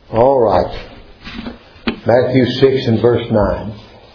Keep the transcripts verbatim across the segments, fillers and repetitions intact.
All right. Matthew six and verse nine.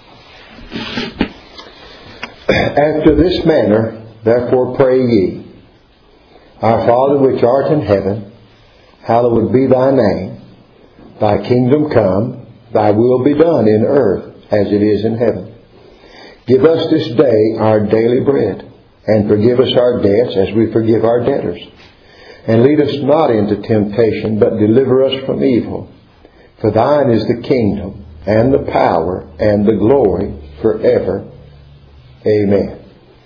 After this manner, therefore pray ye, Our Father which art in heaven, hallowed be thy name. Thy kingdom come, thy will be done in earth as it is in heaven. Give us this day our daily bread, and forgive us our debts as we forgive our debtors. And lead us not into temptation, but deliver us from evil. For thine is the kingdom, and the power, and the glory, forever. Amen.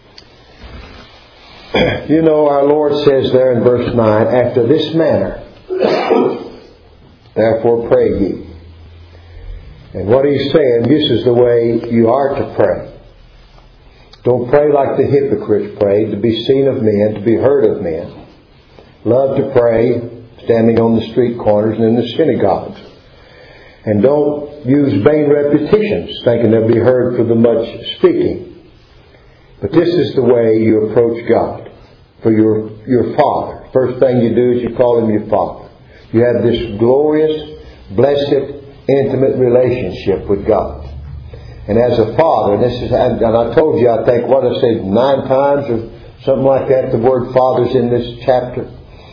You know, our Lord says there in verse nine, after this manner, therefore pray ye. And what He's saying, this is the way you are to pray. Don't pray like the hypocrites prayed, to be seen of men, to be heard of men. Love to pray, standing on the street corners and in the synagogues. And don't use vain repetitions, thinking they'll be heard for the much speaking. But this is the way you approach God, for your, your Father. First thing you do is you call Him your Father. You have this glorious, blessed, intimate relationship with God. And as a father, and this is, and I told you, I think, what I said, nine times or something like that, the word Father's in this chapter.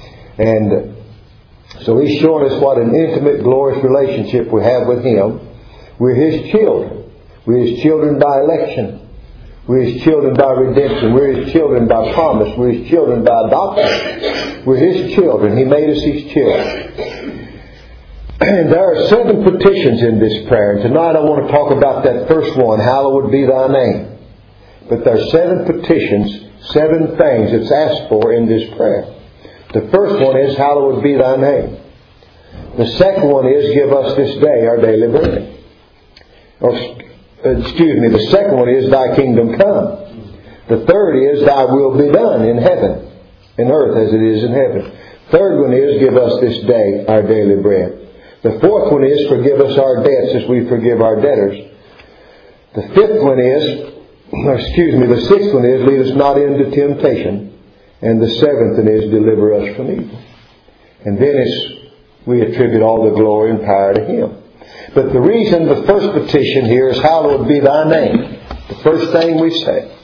And so He's showing us what an intimate, glorious relationship we have with Him. We're His children. We're His children by election. We're His children by redemption. We're His children by promise. We're His children by adoption. We're His children. He made us His children. And there are seven petitions in this prayer. And tonight I want to talk about that first one, hallowed be thy name. But there are seven petitions, seven things that's asked for in this prayer. The first one is, hallowed be thy name. The second one is, give us this day our daily bread. Or, excuse me, the second one is, thy kingdom come. The third is, thy will be done in heaven, in earth as it is in heaven. Third one is, give us this day our daily bread. The fourth one is, forgive us our debts as we forgive our debtors. The fifth one is, excuse me, the sixth one is, lead us not into temptation. And the seventh one is, deliver us from evil. And then it's, we attribute all the glory and power to Him. But the reason the first petition here is, hallowed be thy name. The first thing we say,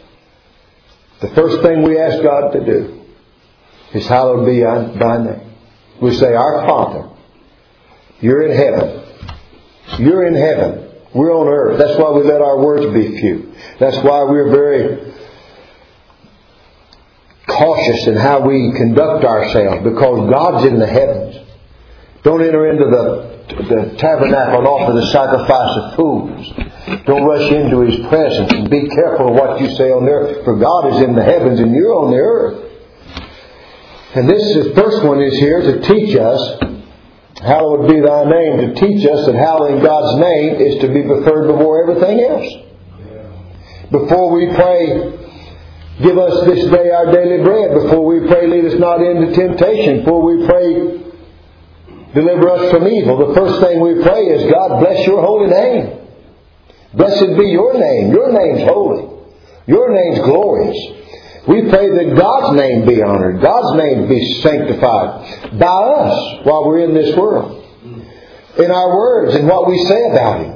the first thing we ask God to do is, hallowed be thy name. We say, our Father, you're in heaven. You're in heaven. We're on earth. That's why we let our words be few. That's why we're very cautious in how we conduct ourselves, because God's in the heavens. Don't enter into the, the tabernacle and offer the sacrifice of fools. Don't rush into His presence, and be careful of what you say on the earth, for God is in the heavens and you're on the earth. And this is, first one is here to teach us, hallowed be thy name, to teach us that hallowing God's name is to be preferred before everything else. Before we pray, give us this day our daily bread. Before we pray, lead us not into temptation. Before we pray, deliver us from evil. The first thing we pray is, God bless your holy name. Blessed be your name. Your name's holy. Your name's glorious. We pray that God's name be honored. God's name be sanctified by us while we're in this world. In our words and what we say about Him.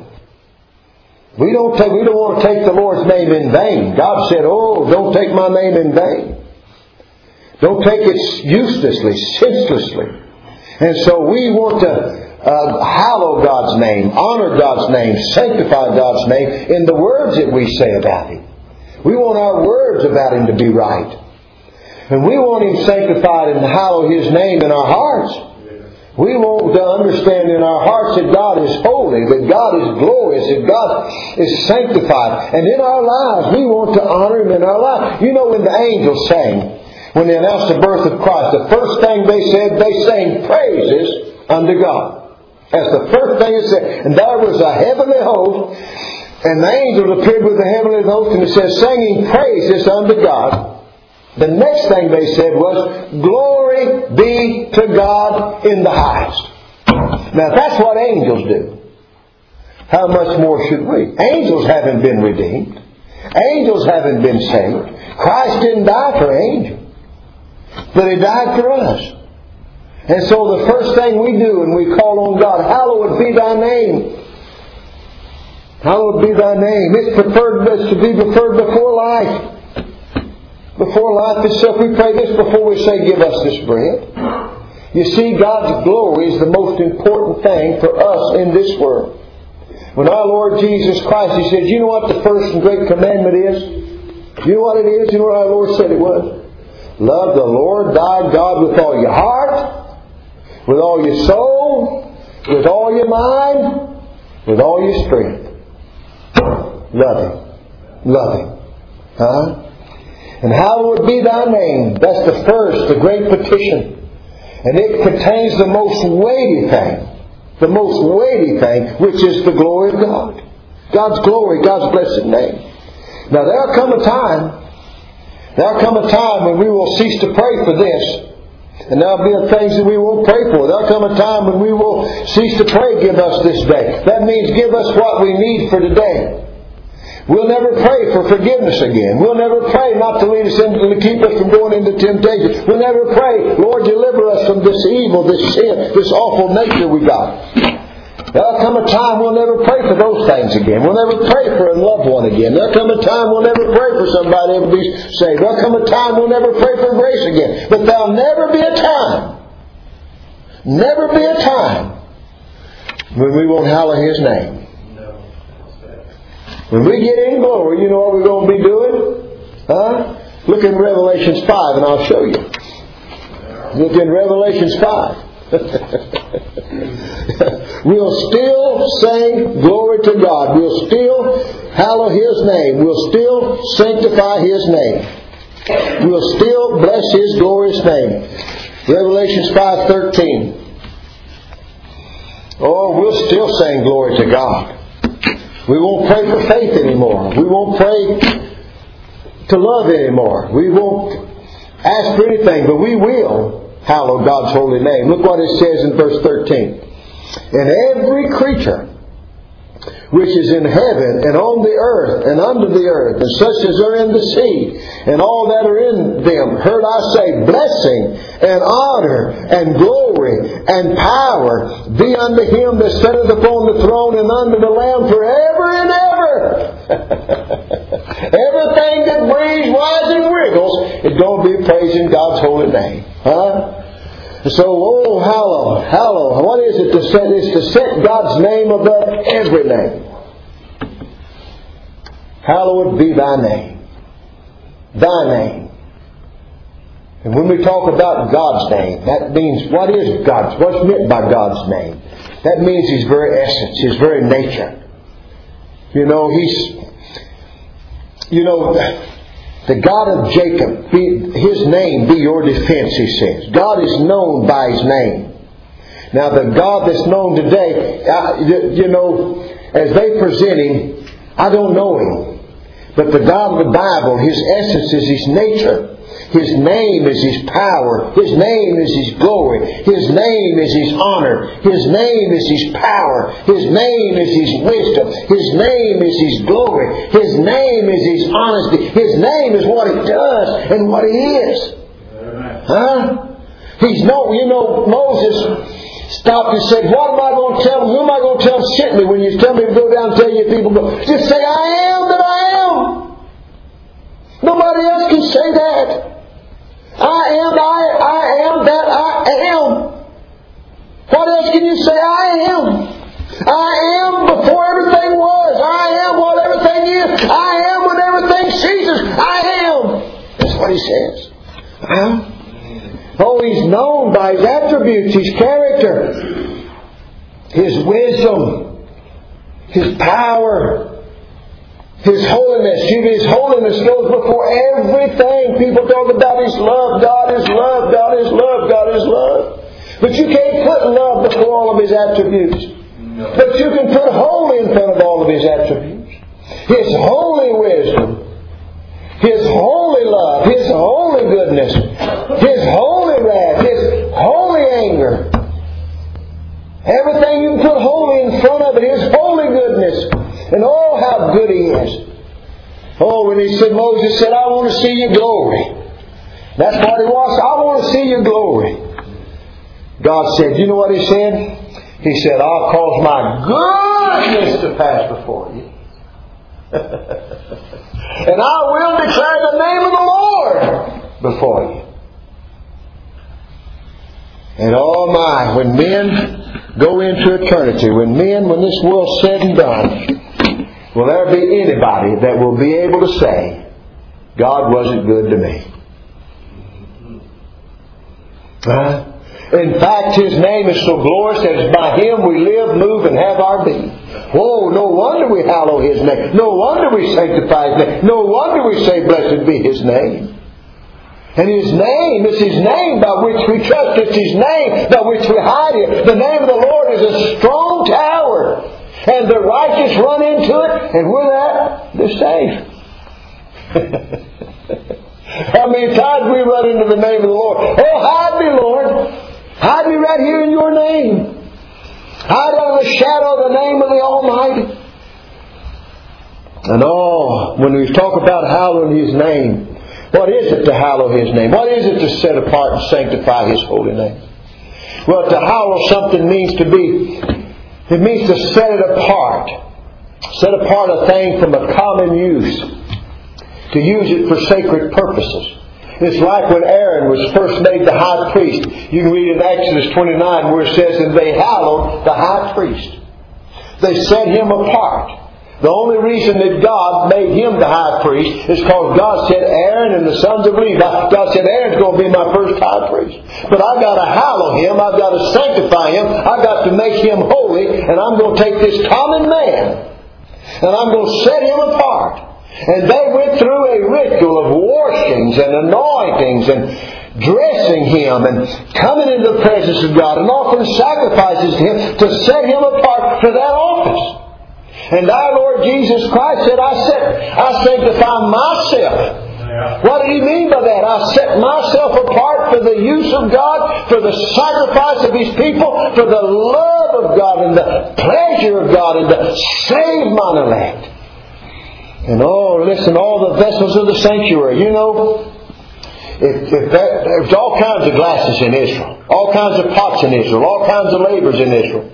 We don't take, we don't want to take the Lord's name in vain. God said, oh, don't take my name in vain. Don't take it uselessly, senselessly. And so we want to uh, hallow God's name, honor God's name, sanctify God's name in the words that we say about Him. We want our words about Him to be right. And we want Him sanctified and hallow His name in our hearts. We want to understand in our hearts that God is holy, that God is glorious, that God is sanctified. And in our lives, we want to honor Him in our lives. You know, when the angels sang, when they announced the birth of Christ, the first thing they said, they sang praises unto God. That's the first thing it said. And there was a heavenly host, and the angels appeared with the heavenly host, and it says, singing praises unto God. The next thing they said was, glory be to God in the highest. Now that's what angels do. How much more should we? Angels haven't been redeemed. Angels haven't been saved. Christ didn't die for angels, but He died for us. And so the first thing we do when we call on God, hallowed Hallowed be thy name. It's preferred it's to be preferred before life. Before life itself. We pray this before we say, give us this bread. You see, God's glory is the most important thing for us in this world. When our Lord Jesus Christ, He said, you know what the first and great commandment is? You know what it is? You know what our Lord said it was? Love the Lord thy God with all your heart, with all your soul, with all your mind, with all your strength. Love Him. Love Him. Huh? And hallowed be thy name. That's the first, the great petition. And it contains the most weighty thing. The most weighty thing, which is the glory of God. God's glory, God's blessed name. Now there'll come a time, there'll come a time when we will cease to pray for this. And there'll be things that we won't pray for. There'll come a time when we will cease to pray, give us this day. That means give us what we need for today. We'll never pray for forgiveness again. We'll never pray not to lead us into, to keep us from going into temptation. We'll never pray, Lord, deliver us from this evil, this sin, this awful nature we got. There'll come a time we'll never pray for those things again. We'll never pray for a loved one again. There'll come a time we'll never pray for somebody to be saved. There'll come a time we'll never pray for grace again. But there'll never be a time, never be a time when we won't hallow His name. When we get in glory, you know what we're going to be doing? Huh? Look in Revelations five and I'll show you. Look in Revelations five. We'll still sing glory to God. We'll still hallow His name. We'll still sanctify His name. We'll still bless His glorious name. Revelations five thirteen. Oh, we'll still sing glory to God. We won't pray for faith anymore. We won't pray to love anymore. We won't ask for anything, but we will hallow God's holy name. Look what it says in verse thirteen. And every creature which is in heaven and on the earth and under the earth, and such as are in the sea, and all that are in them, heard I say, blessing and honor and glory and power be unto Him that sitteth upon the throne and unto the Lamb forever and ever. Everything that breathes, rises, and wriggles is going to be praising God's holy name. Huh? So, oh, hallow, hallow. What is it to set? It's to set God's name above every name. Hallowed be thy name. Thy name. And when we talk about God's name, that means, what is God's? What's meant by God's name? That means His very essence, His very nature. You know, He's, you know, the God of Jacob, be, His name be your defense, He says. God is known by His name. Now the God that's known today, uh, you know, as they present Him, I don't know Him. But the God of the Bible, His essence is His nature. His name is His power. His name is His glory. His name is His honor. His name is His power. His name is His wisdom. His name is His glory. His name is His honesty. His name is what He does and what He is. Huh? He's no, you know, Moses stopped and said, what am I going to tell them? Who am I going to tell them sent me when you tell me to go down and tell your people? Go. Just say, I am that I am. Nobody else can say that. I am, I, I am that I am. What else can you say? I am. I am before everything was. I am what everything is. I am when everything ceases. I am. That's what He says. Huh? Oh, He's known by His attributes, His character, His wisdom, His power, His holiness. His holiness goes before everything. People talk about His love. God is love. God is love. God is love. But you can't put love before all of His attributes. No. But you can put holy in front of all of His attributes. His holy wisdom. His holy love. His holy goodness. His holy wrath. His holy anger. Everything you can put holy in front of it. His holy goodness. And oh, how good He is. Oh, when He said, Moses said, I want to see your glory. That's what He wants. I want to see your glory. God said, you know what He said? He said, I'll cause my goodness to pass before you. And I will declare the name of the Lord before you. And oh my, when men go into eternity, when men, when this world's said and done, will there be anybody that will be able to say, God wasn't good to me? Huh? In fact, His name is so glorious that by Him we live, move, and have our being. Oh, no wonder we hallow His name. No wonder we sanctify His name. No wonder we say, blessed be His name. And His name is His name by which we trust. It's His name by which we hide it. The name of the Lord is a strong tower. And the righteous run into it, and with that, they're safe. How many times we run into the name of the Lord? Oh, hide me, Lord. Hide me right here in your name. Hide under the shadow of the name of the Almighty. And oh, when we talk about hallowing His name, what is it to hallow His name? What is it to set apart and sanctify His holy name? Well, to hallow something means to be, it means to set it apart. Set apart a thing from a common use. To use it for sacred purposes. It's like when Aaron was first made the high priest. You can read in Exodus twenty-nine where it says, and they hallowed the high priest. They set him apart. The only reason that God made him the high priest is because God said Aaron and the sons of Levi. God said Aaron's going to be my first high priest. But I've got to hallow him. I've got to sanctify him. I've got to make him holy. And I'm going to take this common man and I'm going to set him apart. And they went through a ritual of washings and anointings and dressing him and coming into the presence of God and offering sacrifices to Him to set him apart for that office. And our Lord Jesus Christ said, I set, I sanctify myself. What did He mean by that? I set myself apart for the use of God, for the sacrifice of His people, for the love of God and the pleasure of God, and to save mine elect. And oh, listen, all the vessels of the sanctuary. You know, if, if that, there's all kinds of glasses in Israel. All kinds of pots in Israel. All kinds of labors in Israel.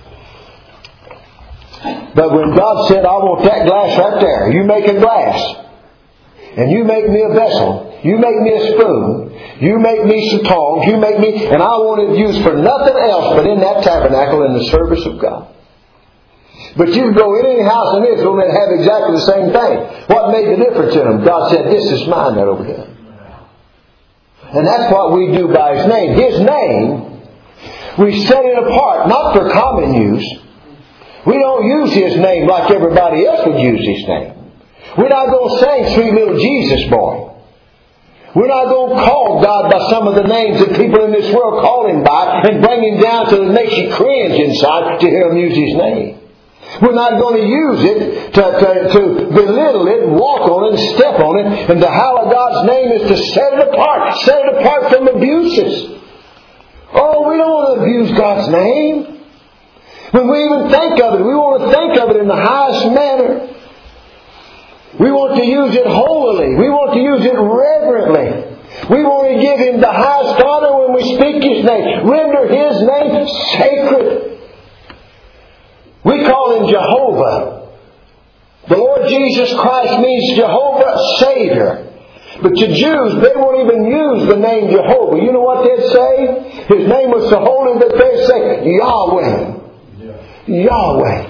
But when God said, I want that glass right there. You make a glass. And you make me a vessel. You make me a spoon. You make me some tongs. You make me... And I want it used for nothing else but in that tabernacle in the service of God. But you can go in any house in Israel and have exactly the same thing. What made the difference in them? God said, this is mine right over here. And that's what we do by His name. His name, we set it apart, not for common use. We don't use His name like everybody else would use His name. We're not going to sing Sweet Little Jesus Boy. We're not going to call God by some of the names that people in this world call Him by and bring Him down till it makes you cringe inside to hear Him use His name. We're not going to use it to, to, to belittle it and walk on it and step on it. And to hallow God's name is to set it apart. Set it apart from abuses. Oh, we don't want to abuse God's name. When we even think of it, we want to think of it in the highest manner. We want to use it holily. We want to use it reverently. We want to give Him the highest honor when we speak His name. Render His name sacred. We call Him Jehovah. The Lord Jesus Christ means Jehovah Savior. But to Jews, they won't even use the name Jehovah. You know what they'd say? His name was so holy that they'd say Yahweh. Yahweh.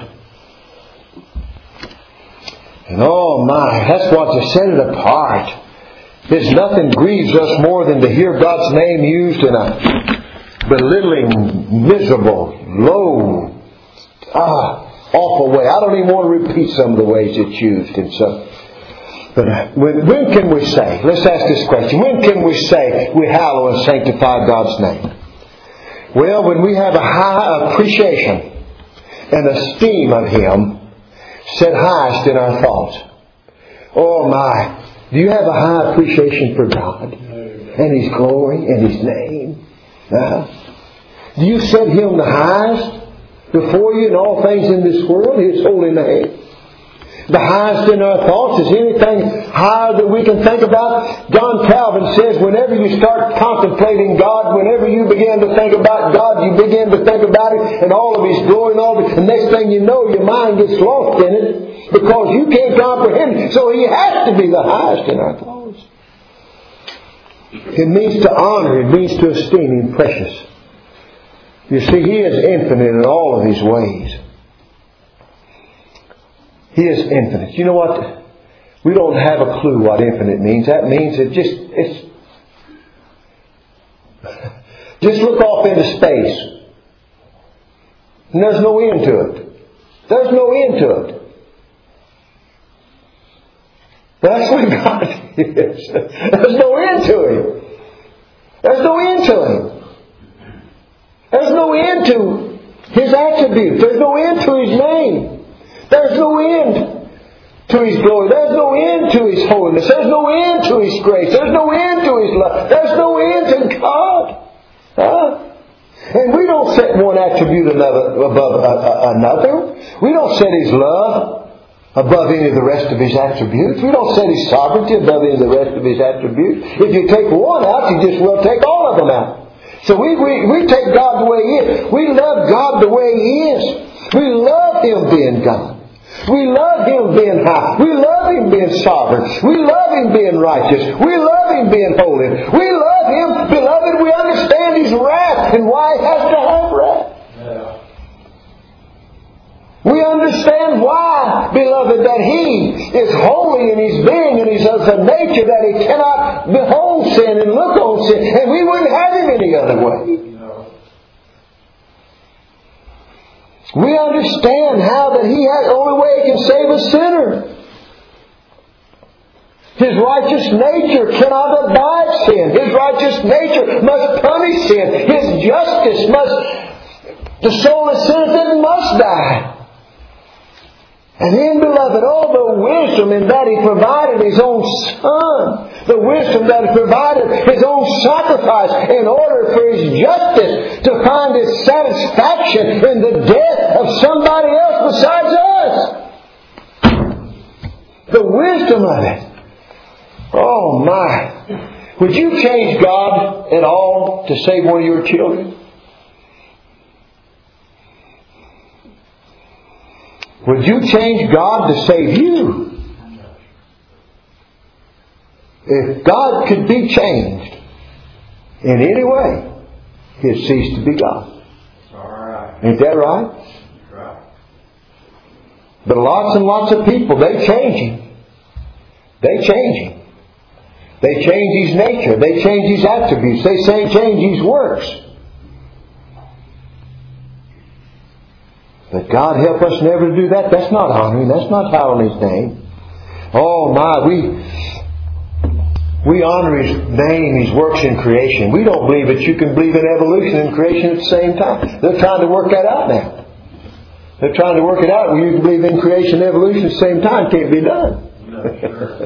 And oh my, that's what to set it apart. There's nothing grieves us more than to hear God's name used in a belittling, miserable, low, ah, awful way. I don't even want to repeat some of the ways it's used and so. But when, when can we say, let's ask this question, when can we say we hallow and sanctify God's name? Well, when we have a high appreciation and esteem of Him set highest in our thoughts. Oh my, do you have a high appreciation for God and His glory and His name? Uh, do you set Him the highest before you in all things in this world, His holy name? The highest in our thoughts. Is anything higher that we can think about? John Calvin says, whenever you start contemplating God, whenever you begin to think about God, you begin to think about it and all of His glory and all of it. The next thing you know, your mind gets lost in it. Because you can't comprehend it. So He has to be the highest in our thoughts. It means to honor. It means to esteem Him precious. You see, He is infinite in all of His ways. He is infinite. You know what? We don't have a clue what infinite means. That means it just, it's, just look off into space. And there's no end to it. There's no end to it. That's what God is. There's no end to Him. There's no end to Him. There's no end to His attributes. There's no end to His name. There's no end to His glory. There's no end to His holiness. There's no end to His grace. There's no end to His love. There's no end to God. Huh? And we don't set one attribute another above another. We don't set His love above any of the rest of His attributes. We don't set His sovereignty above any of the rest of His attributes. If you take one out, you just will take all of them out. So we, we, we take God the way He is. We love God the way He is. We love Him being God. We love Him being high. We love Him being sovereign. We love Him being righteous. We love Him being holy. We love Him, beloved. We understand His wrath and why He has to have wrath. Yeah. We understand why, beloved, that He is holy in His being and He's of a nature that He cannot behold sin and look on sin. And we wouldn't have Him any other way. We understand how that He has the only way He can save a sinner. His righteous nature cannot abide sin. His righteous nature must punish sin. His justice must, the soul that sinneth it must die. And then, beloved, all the wisdom in that He provided His own Son. The wisdom that He provided His own sacrifice in order for His justice to find its satisfaction in the death of somebody else besides us. The wisdom of it. Oh my. Would you change God at all to save one of your children? Would you change God to save you? If God could be changed in any way, He'd cease to be God. Ain't that right? But lots and lots of people, they change Him. They change Him. They change His nature. They change His attributes. They say change His works. But God help us never to do that. That's not honoring. That's not hallowing His name. Oh my, we we honor His name, His works in creation. We don't believe that you can believe in evolution and creation at the same time. They're trying to work that out now. They're trying to work it out where you can believe in creation and evolution at the same time. Can't be done. No, sure.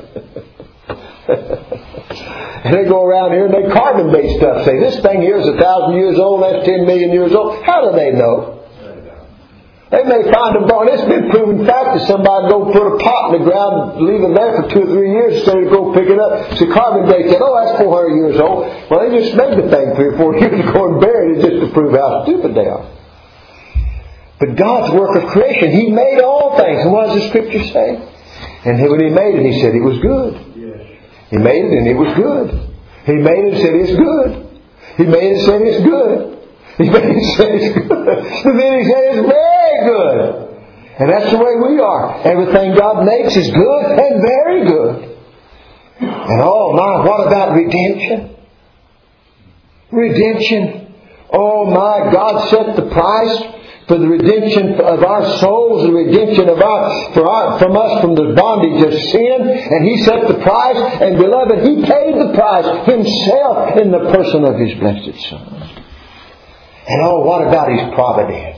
And they go around here and they carbon date stuff. Say this thing here is a thousand years old, that's ten million years old. How do they know? They may find a bone. It's been proven fact that somebody go put a pot in the ground, leave it there for two or three years, instead of go pick it up. So carbon date said, oh, that's four hundred years old. Well, they just made the thing three or four years ago and buried it just to prove how stupid they are. But God's work of creation, He made all things. And what does the Scripture say? And when He made it, He said it was good. He made it and it was good. He made it and said it's good. He made it and said it's good. He made it and said it's good. And then He said it's very good. And that's the way we are. Everything God makes is good and very good. And oh my, what about redemption? Redemption. Oh my, God set the price for the redemption of our souls, the redemption of our, for our, from us from the bondage of sin. And He set the price. And beloved, He paid the price Himself in the person of His blessed Son. And oh, what about His providence?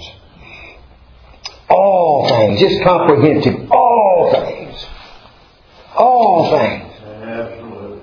All things. Just comprehensive. All things. All things. Absolutely.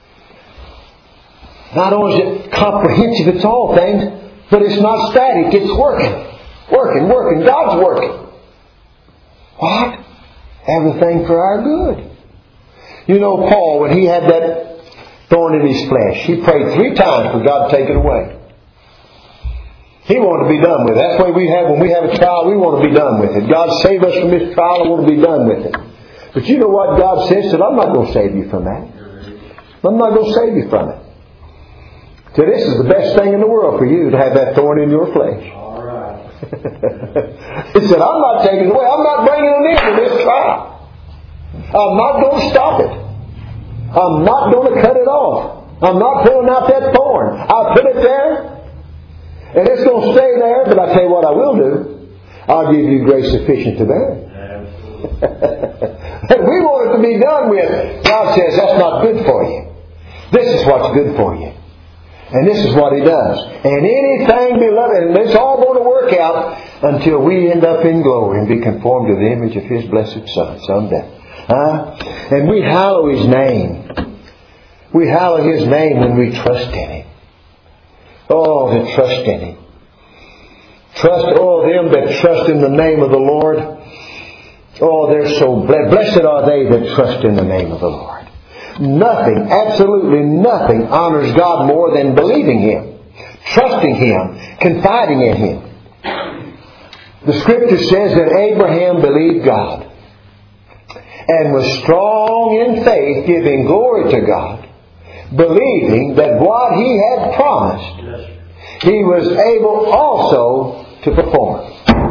Not only is it comprehensive, it's all things, but it's not static. It's working. Working, working. God's working. What? Everything for our good. You know Paul, when he had that thorn in his flesh, he prayed three times for God to take it away. He wanted to be done with it. That's the way we have when we have a trial, we want to be done with it. God save us from this trial, I want to be done with it. But you know what God says? Said, I'm not going to save you from that. I'm not going to save you from it. So this is the best thing in the world for you to have that thorn in your flesh. All right. He said, I'm not taking it away. I'm not bringing it into this trial. I'm not going to stop it. I'm not going to cut it off. I'm not pulling out that thorn. I'll put it there. And it's going to stay there. But I tell you what I will do. I'll give you grace sufficient to bear it. And we want it to be done with. God says, that's not good for you. This is what's good for you. And this is what He does. And anything, beloved, and it's all going to work out until we end up in glory and be conformed to the image of His blessed Son someday. Huh? And we hallow His name. We hallow His name when we trust in Him. Oh, to trust in Him. Trust, oh, them that trust in the name of the Lord. Oh, they're so blessed. Blessed are they that trust in the name of the Lord. Nothing, absolutely nothing honors God more than believing Him, trusting Him, confiding in Him. The Scripture says that Abraham believed God and was strong in faith, giving glory to God, believing that what he had promised, He was able also to perform.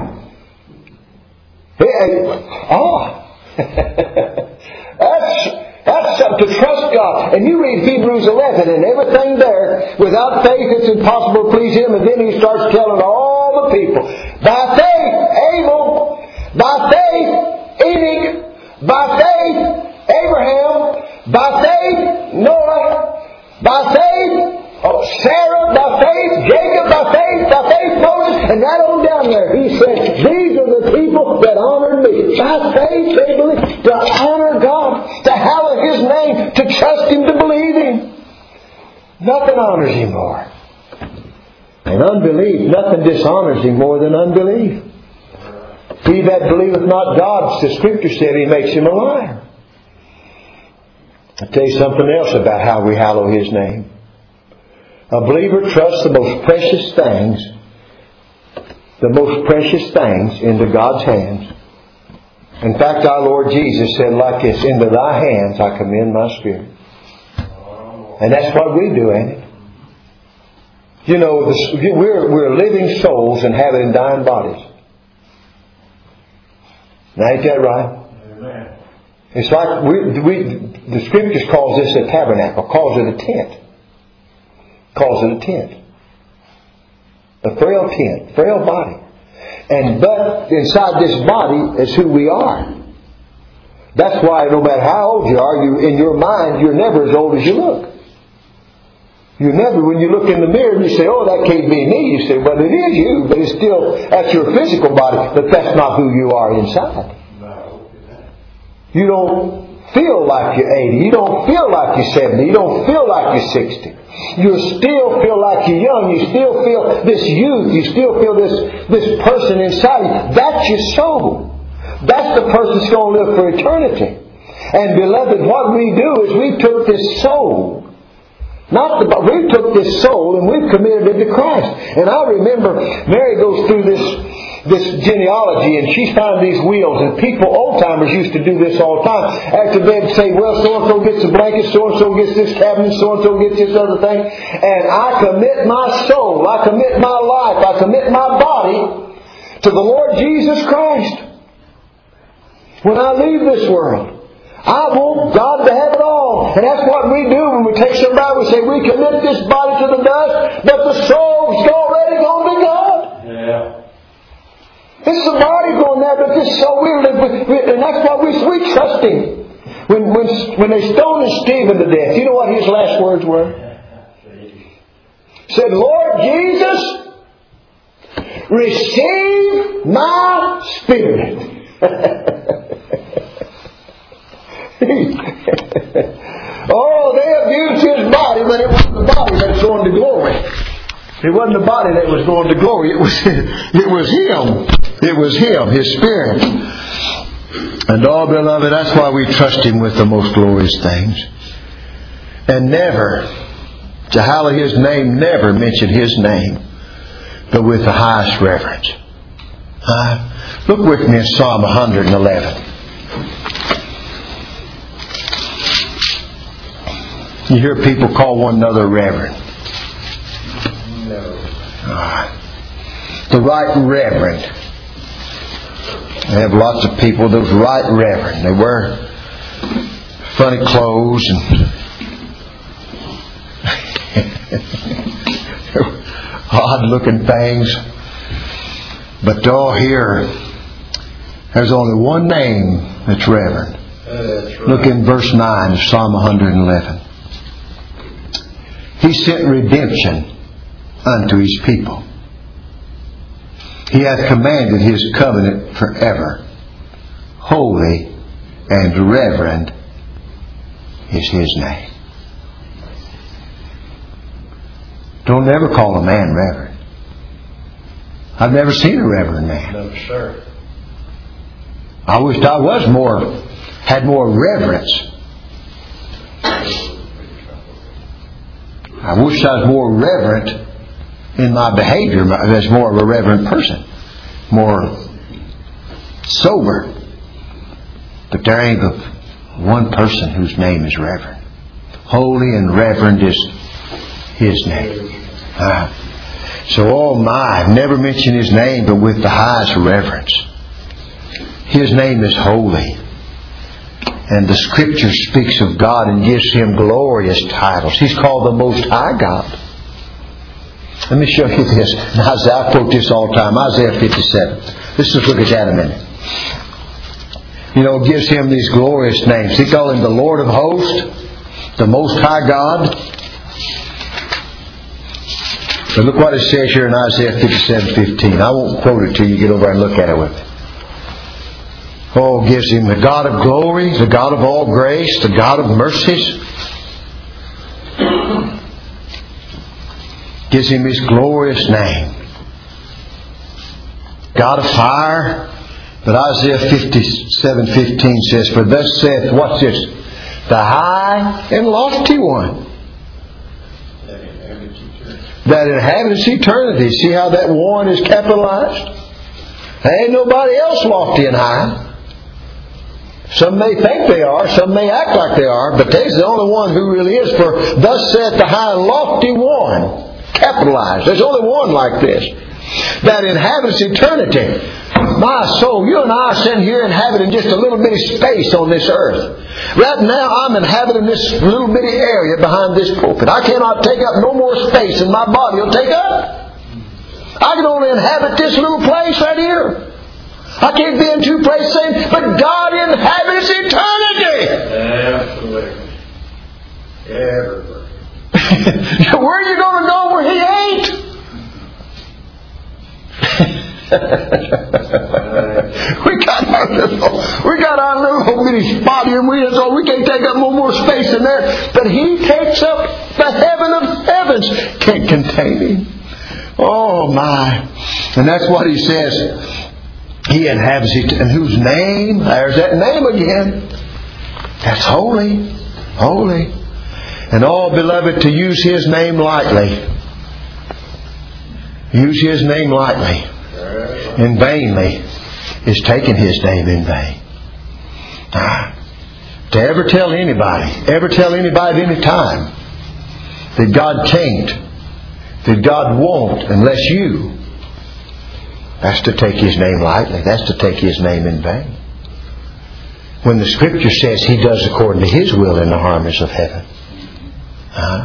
Oh, that's That's something to trust God. And you read Hebrews eleven and everything there. Without faith it's impossible to please Him. And then he starts telling all the people. By faith, Abel. By faith, Enoch. By faith, Abraham. By faith, Noah. By faith, oh, Sarah. By faith, Jacob. By faith, by faith, Moses. And right on down there he said, these are the people that honored me. By faith they believe. To honor God. To hallow His name. To trust Him. To believe Him. Nothing honors Him more. And unbelief, nothing dishonors Him more than unbelief. He that believeth not God, the Scripture said, He makes him a liar. I'll tell you something else about how we hallow His name. A believer trusts the most precious things, the most precious things into God's hands. In fact, our Lord Jesus said like this, into Thy hands I commend my spirit. And that's what we do, ain't it? You know, we're, we're living souls inhabiting dying bodies. Now, ain't that right? Amen. It's like we, we, the Scriptures calls this a tabernacle, calls it a tent. Calls it a tent. A frail tent, frail body. And but inside this body is who we are. That's why no matter how old you are, you in your mind you're never as old as you look. You never, when you look in the mirror and you say, oh, that can't be me. You say, well, it is you, but it's still, that's your physical body. But that's not who you are inside. You don't feel like you're eighty. You don't feel like you're seventy. You don't feel like you're sixty. You still feel like you're young. You still feel this youth. You still feel this, this person inside you. That's your soul. That's the person that's going to live for eternity. And beloved, what we do is we took this soul. Not the, we took this soul and we've committed it to Christ. And I remember Mary goes through this this genealogy and she's found these wheels. And people, old timers, used to do this all the time. After they'd say, well, so and so gets a blanket, so and so gets this cabinet, so and so gets this other thing. And I commit my soul, I commit my life, I commit my body to the Lord Jesus Christ. When I leave this world, I want God to have it all. And that's what we do when we take somebody. We say, we commit this body to the dust, but the soul's already gone to God. Yeah. This is the body going there, but this soul, we live with, and that's why we, we trust Him. When, when, when they stoned Stephen to death, you know what his last words were? He said, Lord Jesus, receive my spirit. Oh, they abused His body, but it wasn't the body that was going to glory. It wasn't the body that was going to glory. It was, it was Him. It was Him, His Spirit. And oh, beloved, that's why we trust Him with the most glorious things. And never, to hallow His name, never mention His name but with the highest reverence. Uh, look with me in Psalm one hundred eleven. You hear people call one another reverend. No. Uh, the right reverend. They have lots of people, those right reverend. They wear funny clothes and odd looking things. But all here, there's only one name that's reverend. That's right. Look in verse nine of Psalm one hundred eleven. He sent redemption unto His people. He hath commanded His covenant forever. Holy and reverend is His name. Don't ever call a man reverend. I've never seen a reverend man. No, sir. I wished I was more, had more reverence. I wish I was more reverent in my behavior. I was more of a reverent person. More sober. But there ain't but one person whose name is reverend. Holy and reverend is His name. Uh, so, oh my, I've never mentioned His name, but with the highest reverence. His name is holy. And the Scripture speaks of God and gives Him glorious titles. He's called the Most High God. Let me show you this. Isaiah, I quote this all the time. Isaiah fifty-seven. Let's just look at that a minute. You know, it gives Him these glorious names. He called Him the Lord of Hosts, the Most High God. But look what it says here in Isaiah fifty-seven fifteen. I won't quote it till you get over and look at it with me. Oh, gives Him the God of glory, the God of all grace, the God of mercies. Gives Him His glorious name. God of fire. But Isaiah fifty-seven fifteen says, for thus saith, what's this? The high and lofty one. That inhabits eternity. See how that one is capitalized? There ain't nobody else lofty and high. Some may think they are, some may act like they are, but there's the only one who really is. For thus saith the high and lofty one, capitalized. There's only one like this, that inhabits eternity. My soul, you and I are sitting here inhabiting just a little bitty space on this earth. Right now I'm inhabiting this little bitty area behind this pulpit. I cannot take up no more space than my body will take up. I can only inhabit this little place right here. I can't be in two places, same, but God inhabits eternity. Absolutely. Everywhere. Where are you going to go where He ain't? we got our little, we got our little bitty spot here, and we, so we can't take up no more space in there. But He takes up the heaven of heavens. Can't contain Him. Oh my! And that's what He says. He inhabits it, and whose name? There's that name again. That's holy, holy, and all beloved to use His name lightly. Use His name lightly. And vainly is taking His name in vain. Ah, to ever tell anybody, ever tell anybody at any time that God can't, that God won't unless you, that's to take His name lightly. That's to take His name in vain. When the Scripture says He does according to His will in the harmonies of heaven. Ah.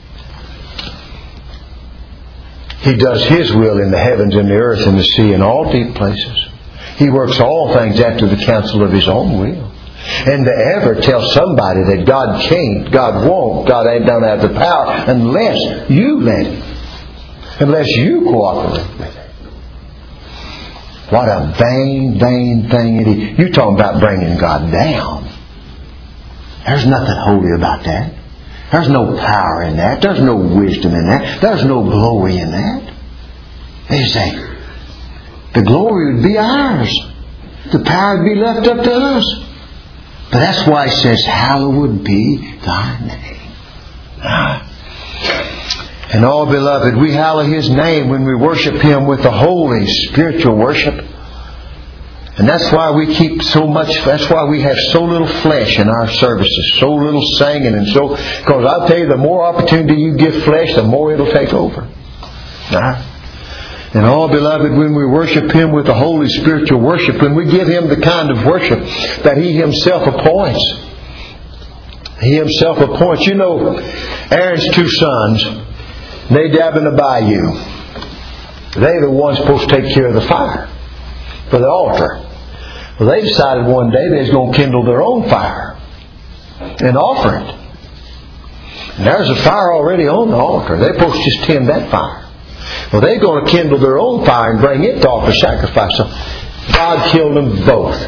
He does His will in the heavens and the earth and the sea and all deep places. He works all things after the counsel of His own will. And to ever tell somebody that God can't, God won't, God ain't don't have the power unless you let Him. Unless you cooperate with Him. What a vain, vain thing it is. You're talking about bringing God down. There's nothing holy about that. There's no power in that. There's no wisdom in that. There's no glory in that. They say, the glory would be ours. The power would be left up to us. But that's why He says, hallowed be Thy name. And all, beloved, we hallow His name when we worship Him with the holy spiritual worship. And that's why we keep so much, that's why we have so little flesh in our services, so little singing and so, because I'll tell you, the more opportunity you give flesh, the more it'll take over. Right? And all, beloved, when we worship Him with the holy spiritual worship, when we give Him the kind of worship that He Himself appoints, He Himself appoints. You know, Aaron's two sons, Nadab and Abihu, they're the ones supposed to take care of the fire for the altar. Well, they decided one day they was going to kindle their own fire and offer it. And there's a fire already on the altar. They're supposed to just tend that fire. Well, they're going to kindle their own fire and bring it to offer sacrifice. So God killed them both.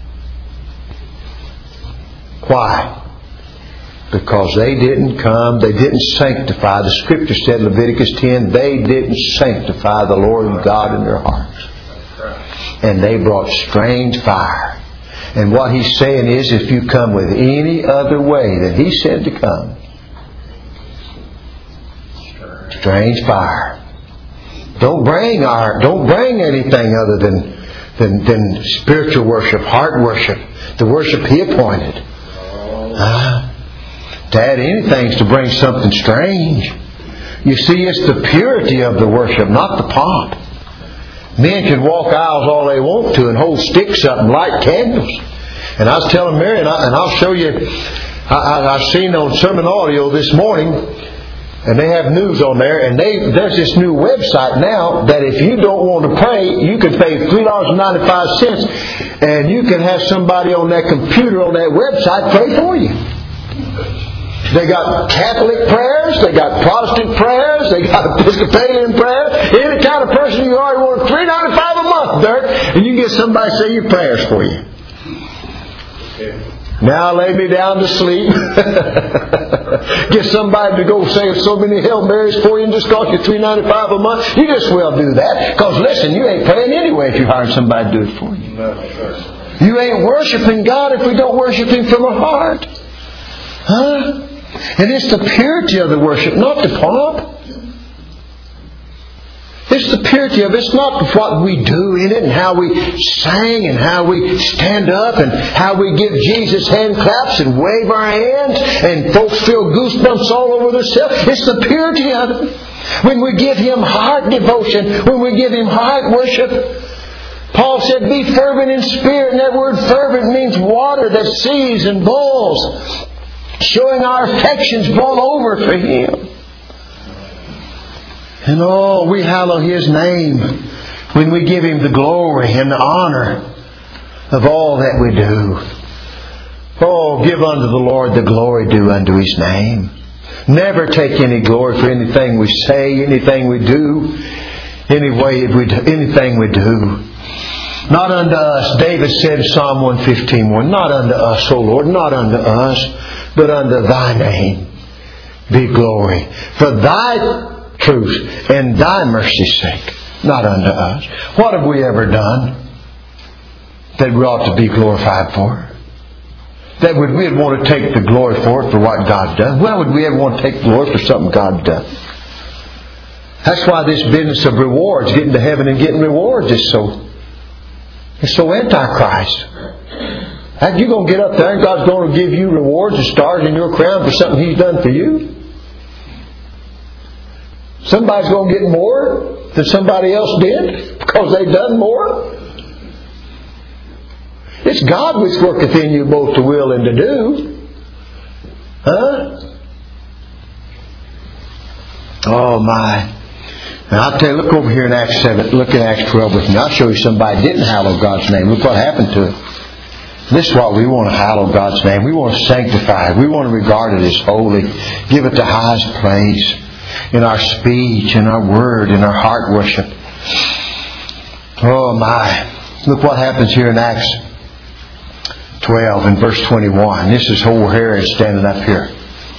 Why? Because they didn't come, they didn't sanctify. The Scripture said, Leviticus ten, they didn't sanctify the Lord God in their hearts. And they brought strange fire. And what He's saying is, if you come with any other way than He said to come, strange fire. Don't bring our, don't bring anything other than, than, than spiritual worship, heart worship, the worship He appointed. Uh, to add anything is to bring something strange. You see, it's the purity of the worship, not the pomp. Men can walk aisles all they want to and hold sticks up and light candles. And I was telling Mary, and, I, and I'll show you, I, I, I've seen on sermon audio this morning, and they have news on there, and they there's this new website now that if you don't want to pray, you can pay three dollars and ninety-five cents, and you can have somebody on that computer on that website pray for you. They got Catholic prayers, they got Protestant prayers, they got Episcopalian prayers. Any kind of person you are, you want three dollars and ninety-five cents a month, Dirk, and you get somebody to say your prayers for you. Okay. Now lay me down to sleep. Get somebody to go say so many Hail Marys for you and just cost you three dollars and ninety-five cents a month. You just well do that. Because listen, you ain't praying anyway if you hire somebody to do it for you. No, sure. You ain't worshiping God if we don't worship Him from our heart. Huh? And it's the purity of the worship, not the pomp. It's the purity of it. It's not what we do in it and how we sing and how we stand up and how we give Jesus hand claps and wave our hands and folks feel goosebumps all over themselves. It's the purity of it. When we give Him heart devotion, when we give Him heart worship. Paul said, be fervent in spirit. And that word fervent means water that seethes and boils. Showing our affections boil over for Him. And oh, we hallow His name when we give Him the glory and the honor of all that we do. Oh, give unto the Lord the glory due unto His name. Never take any glory for anything we say, anything we do, any way we do, anything we do. Not unto us, David said in Psalm one fifteen one, not unto us, O Lord, not unto us, but unto Thy name be glory. For Thy truth and Thy mercy's sake, not unto us. What have we ever done that we ought to be glorified for? That would we would want to take the glory for it for what God done? Why would we ever want to take glory for something God done? That's why this business of rewards, getting to heaven and getting rewards, is so it's so antichrist. How you going to get up there and God's going to give you rewards and stars in your crown for something He's done for you? Somebody's going to get more than somebody else did because they've done more. It's God which worketh in you both to will and to do. Huh? Oh my. Now I'll tell you, look over here in Acts seven, look in Acts twelve with me. I'll show you somebody didn't hallow God's name. Look what happened to it. This is what we want to hallow God's name. We want to sanctify it. We want to regard it as holy. Give it the highest place in our speech, in our word, in our heart worship. Oh my. Look what happens here in Acts twelve and verse twenty-one. This is old Herod standing up here.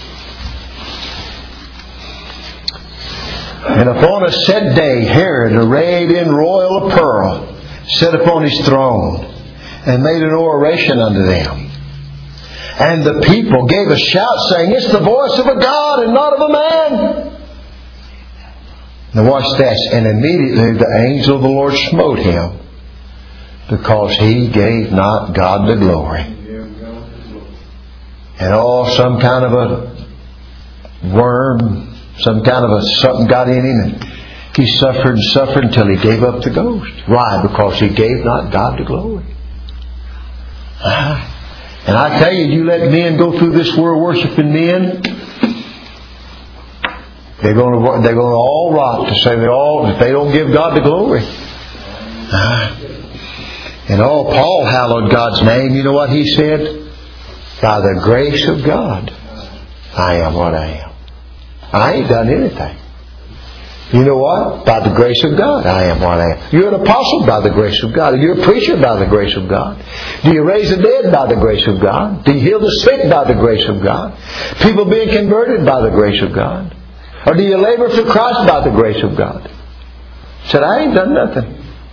And upon a set day, Herod, arrayed in royal apparel, sat upon his throne, and made an oration unto them. And the people gave a shout, saying, it's the voice of a God and not of a man. Now watch this. And immediately the angel of the Lord smote him, because he gave not God the glory. And oh, some kind of a worm, some kind of a something got in him, and he suffered and suffered until he gave up the ghost. Why? Because he gave not God the glory. And I tell you, you let men go through this world worshiping men, they're going to they're going to all rot to say they all if they don't give God the glory. And oh, Paul hallowed God's name. You know what he said? By the grace of God, I am what I am. I ain't done anything. You know what? By the grace of God, I am what I am. You're an apostle by the grace of God. You're a preacher by the grace of God. Do you raise the dead by the grace of God? Do you heal the sick by the grace of God? People being converted by the grace of God? Or do you labor for Christ by the grace of God? He said, I ain't done nothing.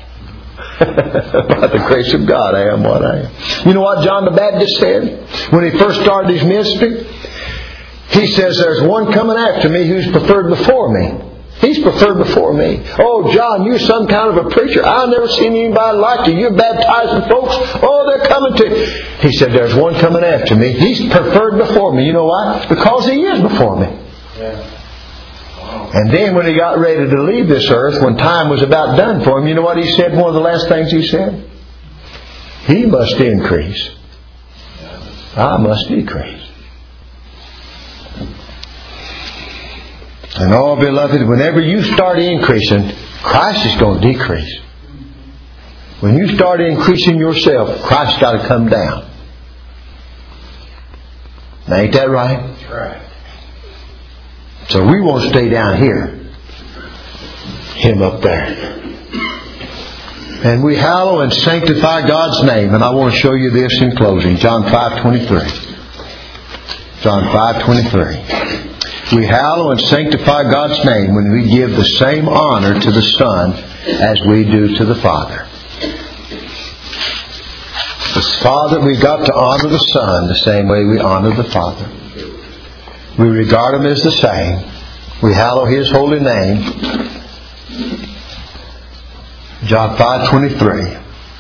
By the grace of God, I am what I am. You know what John the Baptist said when he first started his ministry? He says, there's one coming after me who's preferred before me. He's preferred before me. Oh, John, you're some kind of a preacher. I've never seen anybody like you. You're baptizing folks. Oh, they're coming to you. He said, there's one coming after me. He's preferred before me. You know why? Because he is before me. Yeah. And then when he got ready to leave this earth, when time was about done for him, you know what he said? One of the last things he said? He must increase. I must decrease. And oh, beloved, whenever you start increasing, Christ is going to decrease. When you start increasing yourself, Christ's got to come down. Now, ain't that right? That's right. So we won't stay down here. Him up there. And we hallow and sanctify God's name. And I want to show you this in closing. John five twenty-three. John five twenty-three. We hallow and sanctify God's name when we give the same honor to the Son as we do to the Father. The Father, we've got to honor the Son the same way we honor the Father. We regard Him as the same. We hallow His holy name. John five twenty-three.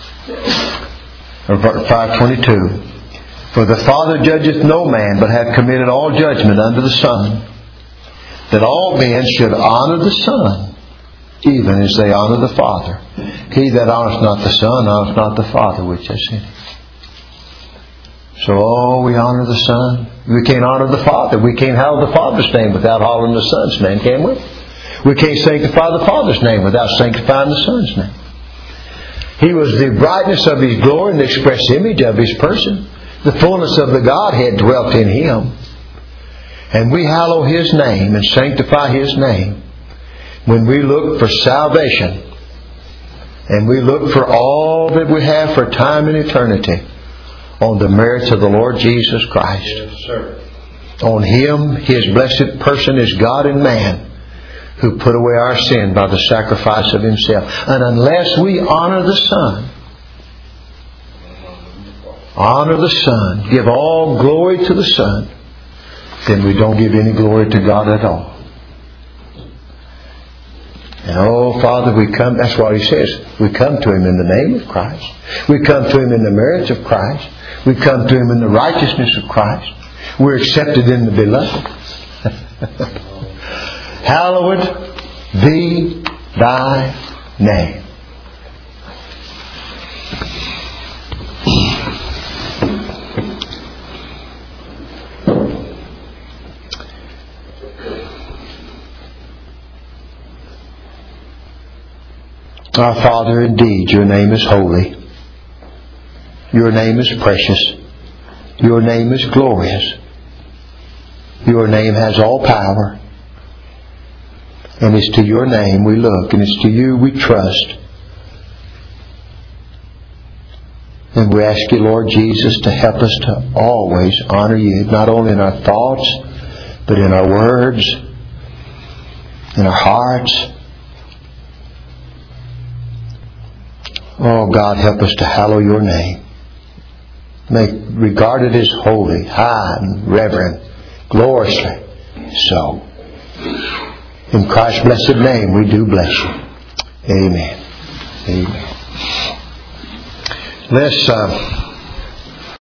Or five twenty-two. For the Father judgeth no man, but hath committed all judgment unto the Son, that all men should honor the Son, even as they honor the Father. He that honoreth not the Son, honoreth not the Father which hath sent Him. So, oh, we honor the Son. We can't honor the Father. We can't hallow the Father's name without honoring the Son's name, can we? We can't sanctify the Father's name without sanctifying the Son's name. He was the brightness of His glory and the express image of His person. The fullness of the Godhead dwelt in Him. And we hallow His name and sanctify His name when we look for salvation. And we look for all that we have for time and eternity on the merits of the Lord Jesus Christ. Yes, sir. On Him, His blessed person is God and man, who put away our sin by the sacrifice of Himself. And unless we honor the Son, honor the Son, give all glory to the Son, then we don't give any glory to God at all. And oh, Father, we come, that's what He says. We come to Him in the name of Christ. We come to Him in the merits of Christ. We come to Him in the righteousness of Christ. We're accepted in the Beloved. Hallowed be Thy name. Our Father, indeed, Your name is holy. Your name is precious. Your name is glorious. Your name has all power. And it's to Your name we look, and it's to You we trust. And we ask You, Lord Jesus, to help us to always honor You, not only in our thoughts, but in our words, in our hearts. Oh, God, help us to hallow Your name. Make regarded as holy, high, and reverent, gloriously so. In Christ's blessed name we do bless you. Amen. Amen. Let's... Uh,